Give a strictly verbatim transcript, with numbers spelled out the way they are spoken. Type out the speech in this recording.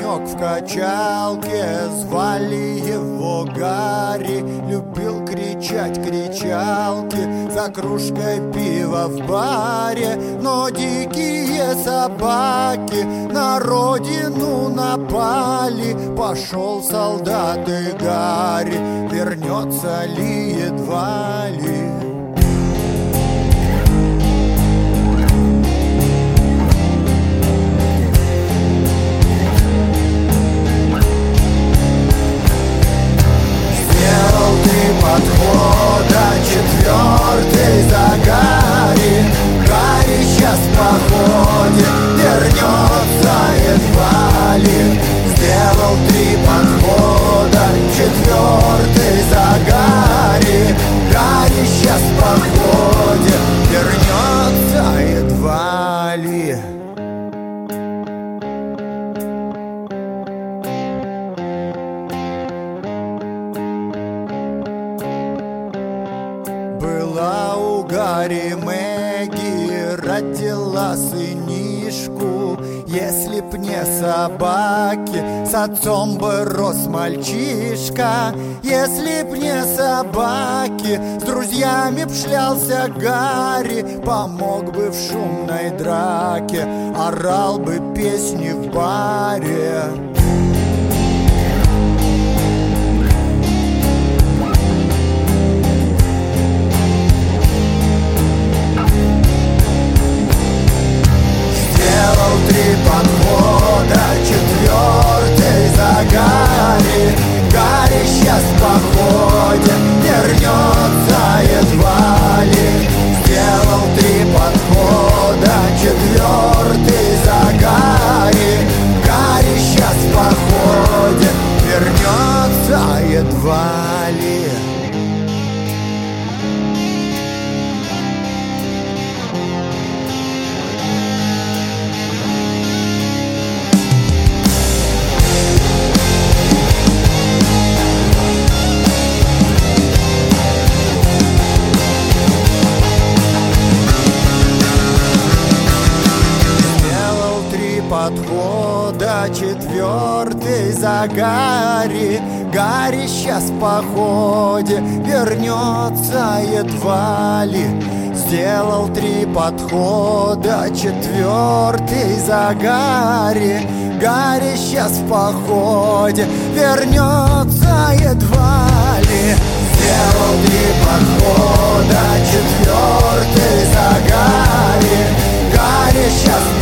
паренек в качалке, звали его Гарри. Любил кричать кричалки за кружкой пива в баре. Но дикие собаки на родину напали. Пошел солдат и Гарри, вернется ли едва ли. Подхода четвертый за Гарри. Гарри сейчас в походе вернется едва ли. Сделал три подхода, четвертый за Гарри. Гарри сейчас в походе вернется едва ли. Была у Гарри Мэгги, родила сынишку. Если б не собаки, с отцом бы рос мальчишка. Если б не собаки, с друзьями б шлялся Гарри. Помог бы в шумной драке, орал бы песни в баре. Три подхода, четвертый за Гарри. Гарри сейчас в походе вернется едва ли. Сделал три подхода, четвертый за Гарри. Гарри сейчас в походе вернется едва ли. Подхода четвертый за Гарри. Гарри сейчас в походе вернется едва ли. Сделал три подхода, четвертый за Гарри. Гарри сейчас в походе вернется едва ли. Сделал три подхода, четвертый за Гарри. Гарри сейчас